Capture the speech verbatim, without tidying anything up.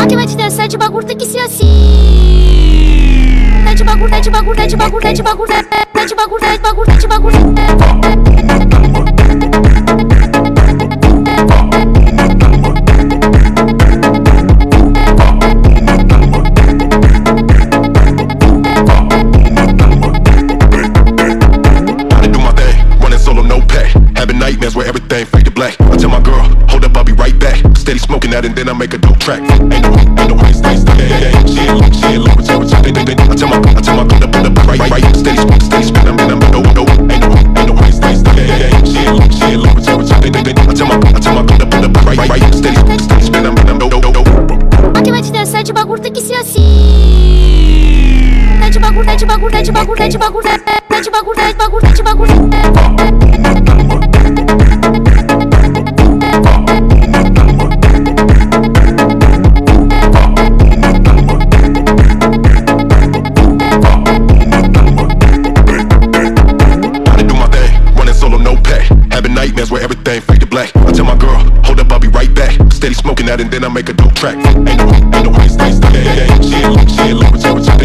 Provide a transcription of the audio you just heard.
Aqui vai te dançar de bagulho, tem que ser assim. Tá de bagulho, tá de bagulho, tá de bagulho, tá de bagulho, tá de bagulho, tá de bagulho, tá de bagulho. Nightmares where everything fade to black. I tell my girl, hold up, I'll be right back. Steady smoking that and then I make a dope track. Ain't no, ain't no way, stay, stay, yeah, yeah. She ain't look, she ain't look, return, return, they, they, they. I tell my, I tell my girl to put up right, right. Steady spin, steady spin, I'm in, I'm in, no, no. Ain't no, ain't no way, stay, stay, yeah, yeah. She ain't look, she ain't look, return, return, they, they, they. I tell my, I tell my girl to put up right, right. Steady spin, steady spin, I'm in, I'm in, no, no, no. Aqui vai te dançar de bagulho, tem que ser assim. Tá de bagulho, tá de bagulho, tá de bagulho, tá de bagulho, tá de bagulho, tá de bagulho, tá de bagulho. Nightmares where everything fade to black. I tell my girl, hold up, I'll be right back. Steady smoking that and then I make a dope track. Ain't no, ain't no way, stay, stay, yeah, yeah. She ain't look, she ain't look, return, return.